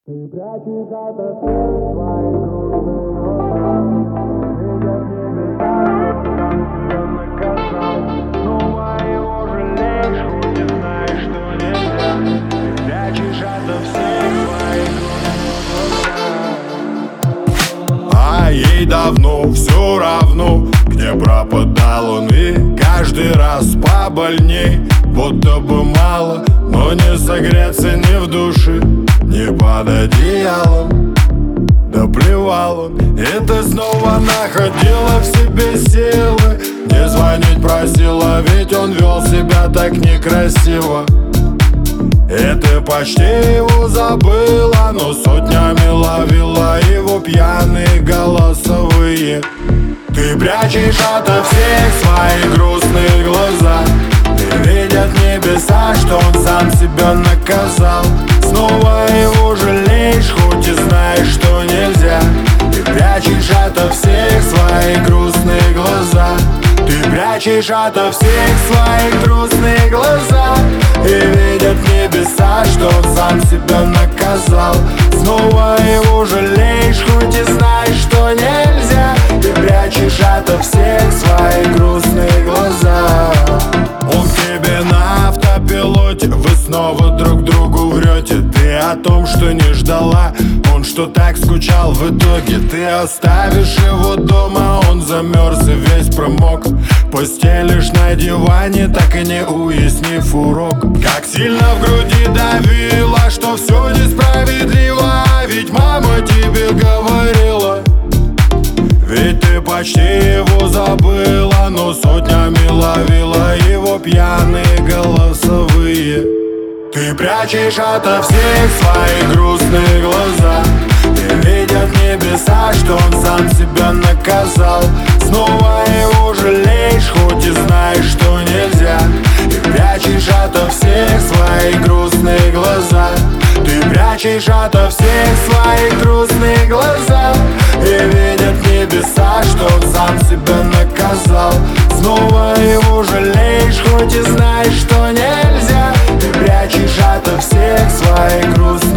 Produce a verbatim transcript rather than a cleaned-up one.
Ты прячешь ото всех свои грустные глаза. Видят небеса, что сам себя наказал. Снова его жалеешь, хоть и знаешь, что нельзя. Ты прячешь ото всех свои грустные глаза. А ей давно все равно, где пропадал он, и каждый раз побольней. Будто бы мало, но не согреться ни в душе, ни под одеялом. Да плевал он, и ты снова находила в себе силы. Не звонить просила, ведь он вел себя так некрасиво. И ты почти его забыла, но сотнями ловила его пьяные голосовые. Ты прячешь ото всех свои грустные глаза. Ты видят небеса, что он сам себя наказал. Снова его жалеешь, хоть и знаешь, что нельзя. Ты прячешь ото всех свои грустные глаза. Ты прячешь ото всех свои грустные глаза. И видят небеса, что он сам себя наказал. Снова его жалеешь, хоть и знаешь, что нельзя. Ты прячешь ото всех свои грустные глаза. Он к тебе на автопилоте, вы снова друг другу врете. Ты о том, что не ждала, он что так скучал в итоге. Ты оставишь его дома, он замерз и весь промок. Постелишь на диване, так и не уяснив урок. Как сильно в груди давило, что все несправедливо. Ведь мама тебе говорила, ведь ты почти его забыла, но сотнями ловила его пьяные голосовые. Ты прячешь ото всех свои грустные глаза. Ты видят небеса, что он сам себя наказал. Снова его жалеешь, хоть и знаешь, что нельзя. Ты прячешь ото всех свои грустные глаза. Ты прячешь ото всех свои грустные глаза. И видят небеса, что он сам себя наказал. Снова его жалеешь, хоть и знаешь, что нельзя. Ты прячешь ото всех свои грустные